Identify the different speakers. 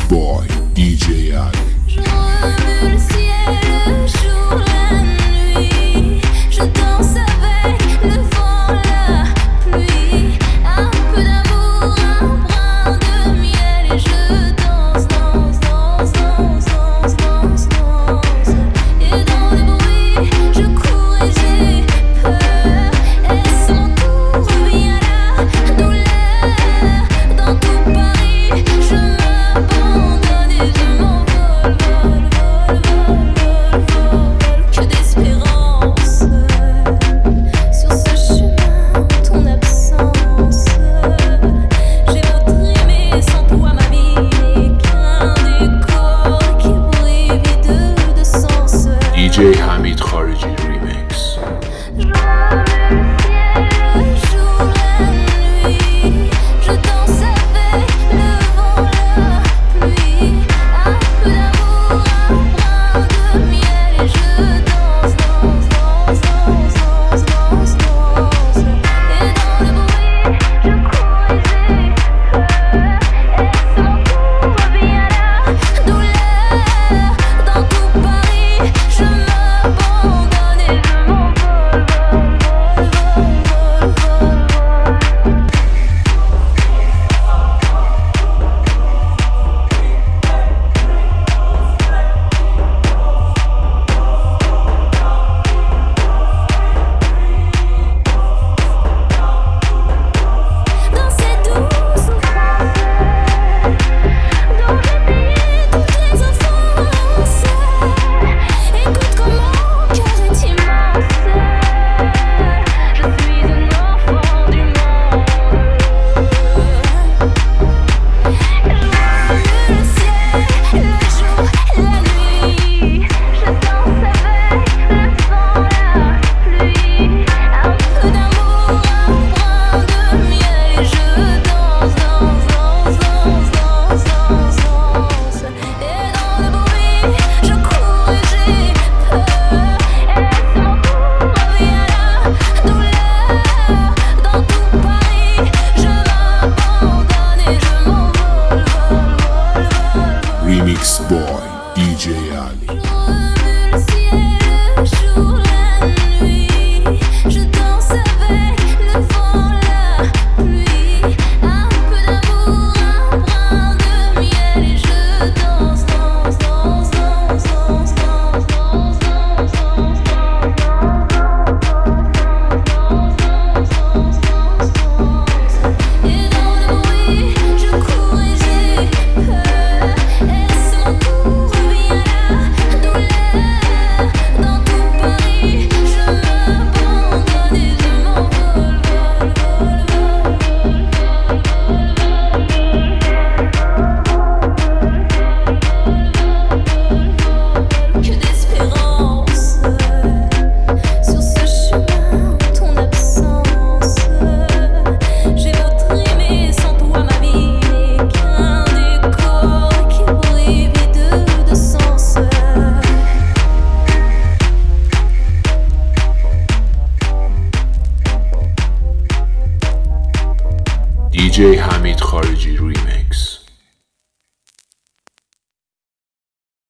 Speaker 1: Boy, DJ Ali.
Speaker 2: Je remue le ciel, le jour, la nuit. Je danse avec le vent, la pluie. Un peu d'amour, un brin de miel. Et je danse, danse, danse, danse, danse, danse, danse. Et dans le bruit, je cours et j'ai peur. Et son tour revient la douleur. Dans tout Paris, je m'abandonne et je m'envole, vol, vol, vol, vol, vol. Que d'espérance sur ce chemin, ton absence. J'ai retrimé sans toi ma vie n'est qu'un décor qui brille vide de sens.
Speaker 1: DJ Hamid Khariji Remix.
Speaker 2: Je remue le ciel, le jour, la nuit. Je danse avec le vent, la pluie. Un peu d'amour, un brin de miel. Et je danse, danse, danse, danse, danse, danse, danse. Et dans le bruit, je cours et j'ai peur. Et mon tour revient la douleur. Dans tout Paris, je m'abandonne et je m'envole, vol, vol, vol, vol, vol, vol. Dans cette douce souffrance dont j'ai payé toutes les offenses. Écoute comment mon cœur est immense. Je suis un enfant du monde. Je remue le ciel, le jour, la nuit. Je danse avec le vent, la pluie. Un peu d'amour, un brin de miel. Et je danse, danse, danse, danse, danse, danse, danse. Et dans le bruit, je cours et j'ai peur. Et mon tour revient la douleur. Dans tout Paris, je m'abandonne et je m'envole, vol, vol, vol, vol.
Speaker 1: Remix Boy, DJ Ali.
Speaker 2: Je remue le ciel, le jour, la nuit. Je danse avec le vent, la pluie. Un peu d'amour, un brin de miel. Et je danse, danse, danse, danse, danse, danse, danse, danse, danse, et dans le bruit, je cours et j'ai peur. Et son tour revient la douleur. Dans tout Paris, je m'abandonne et je m'envole, vol, vol, vol. Que d'espérance sur ce chemin, ton absence. J'ai retrimé sans toi ma vie n'est qu'un décor qui brille vide de sens.
Speaker 1: DJ Hamid Khariji Remix.